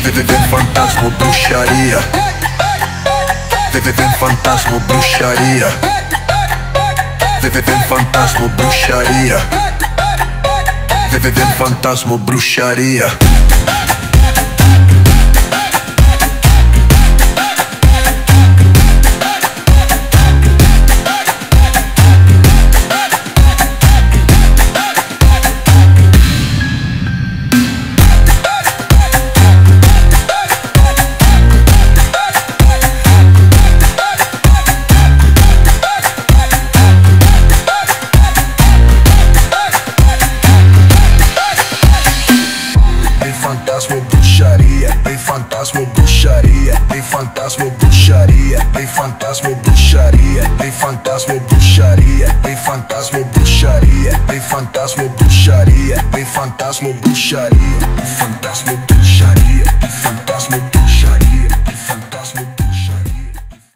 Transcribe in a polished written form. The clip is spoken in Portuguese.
Vem fantasma, bruxaria. Vem fantasma, bruxaria. Vem fantasma, bruxaria. Vem fantasma, bruxaria. Vem fantasma, bruxaria. Vem fantasma, bruxaria. Vem fantasma, bruxaria. Vem fantasma, bruxaria. Vem fantasma, bruxaria. Vem fantasma, bruxaria. Vem fantasma, bruxaria. Fantasma.